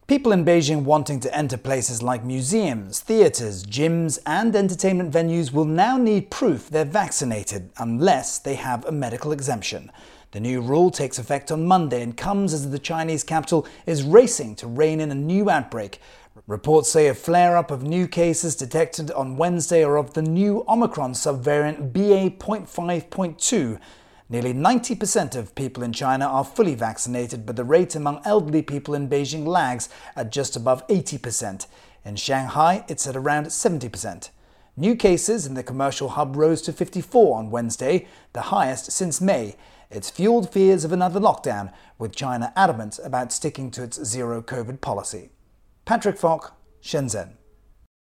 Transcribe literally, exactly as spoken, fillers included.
People in Beijing wanting to enter places like museums, theatres, gyms and entertainment venues will now need proof they're vaccinated unless they have a medical exemption. The new rule takes effect on Monday and comes as the Chinese capital is racing to rein in a new outbreak. Reports say a flare-up of new cases detected on Wednesday are of the new Omicron subvariant B A zero point five point two. Nearly ninety percent of people in China are fully vaccinated, but the rate among elderly people in Beijing lags at just above eighty percent. In Shanghai, it's at around seventy percent. New cases in the commercial hub rose to fifty-four on Wednesday, the highest since May. It's fueled fears of another lockdown, with China adamant about sticking to its zero-COVID policy. Patrick Falk, Shenzhen.